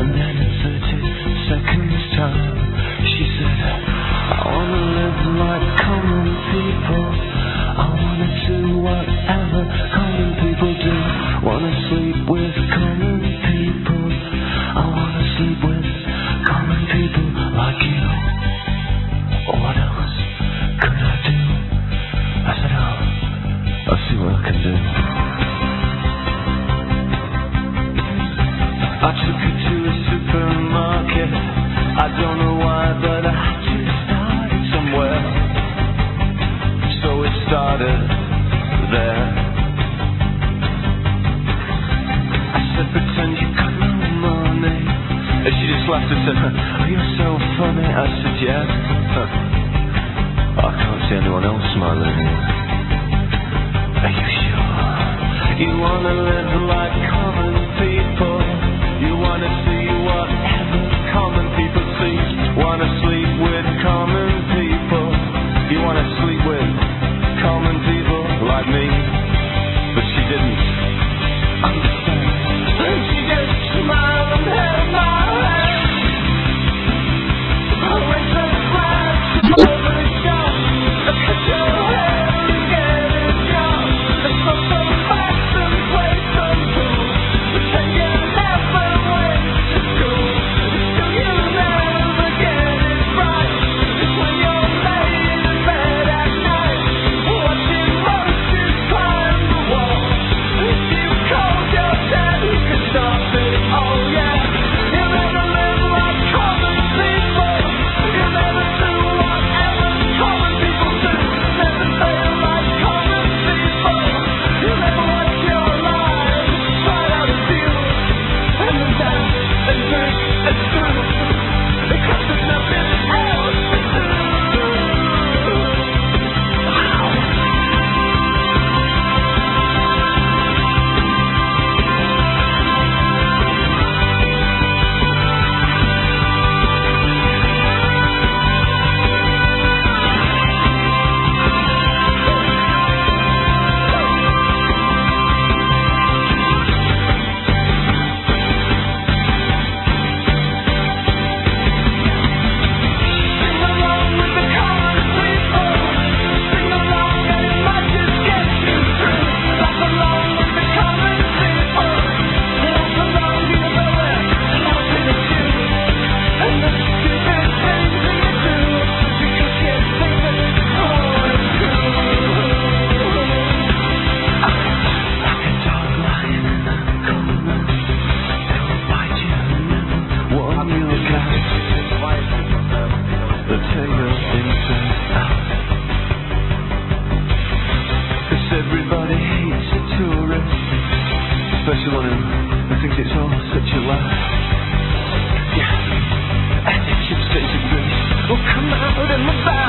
And then in 30 seconds time she said, I wanna live like common people, I wanna do whatever common people do, wanna sleep with common people, I wanna sleep with common people like you. What else could I do? I said, I'll see what I can do. I took her to a supermarket, I don't know why, but I had to start somewhere. So it started there. I said, pretend you got no money. And she just laughed and said, oh, you're so funny. I said, yeah. I can't see anyone else smiling here. Are you sure? You wanna live like common people, you wanna see whatever common people see, wanna sleep with common people, you wanna sleep with common people like me. But she didn't understand. And she just smiled and held my hand. I went so fast over the shop, I cut your hair and get a job. I saw some facts and played some pool. Pretend you never went to school. Still you never get it right. It's when you're laying in bed at night, watching monsters climb the wall. If you called your dad, he could stop it. Oh yeah, you'll never live like common people. You'll never do whatever common people do. Never say like common people. You'll never watch your life right out of view. And then dance and drink and screw, because there's nothing else to do. Sing along with the common people. Sing along and it might just get you through. Laugh along with the common people. Laugh along, you know they're laughing at you. And the stupid things that you do, because you think it's cool and cool. Like a dog lying in a corner, they will bite you and never warm your gut. They'll turn your inside out. 'Cause everybody hates a tourist, especially one who thinks it's all such a laugh. Yeah, and it just takes a breeze will come out in the back.